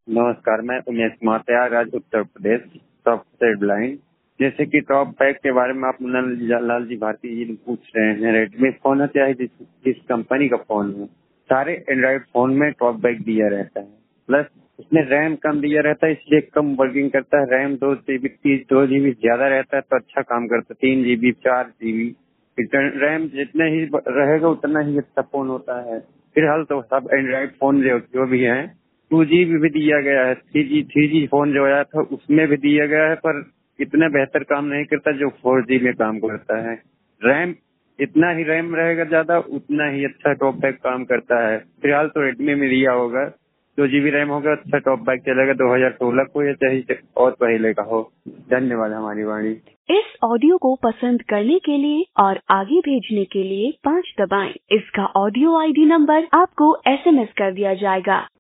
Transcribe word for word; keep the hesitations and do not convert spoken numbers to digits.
नमस्कार, मैं Umesh Kumar Prayagraj Uttar Pradesh, software blind. जैसे कि टॉप पैक के बारे में आप लाल जी भारती जी पूछ रहे हैं, रेडमी फोन है चाहे जिस जिस कंपनी का फोन हो, सारे एंड्रॉइड फोन में टॉप बैक दिया रहता है। प्लस उसमें रैम कम दिया रहता है, इसलिए कम वर्किंग करता है। रैम दो जीबी तीस दो जीबी ज्यादा रहता है तो अच्छा काम करता है। तीन जीबी चार जीबी रैम जितने ही रहेगा उतना ही अच्छा फोन होता है। फिलहाल तो सब एंड्रॉइड फोन जो, जो भी है टू जी बी भी दिया गया है। Three G three G phone जो आया था उसमें भी दिया गया है, पर इतना बेहतर काम नहीं करता जो फोर जी में काम करता है। रैम इतना ही रैम रहेगा ज्यादा उतना ही अच्छा टॉप बैक काम करता है। फिलहाल तो रेडमी में दिया होगा, दो जीबी रैम होगा अच्छा टॉप बैक चलेगा। दो हजार सोलह को या चाहे और पहले का हो। धन्यवाद। हमारी वाणी। इस ऑडियो को पसंद करने के लिए और आगे भेजने के लिए पाँच दबाएं। इसका ऑडियो आई डी नंबर आपको एस एम एस कर दिया जाएगा।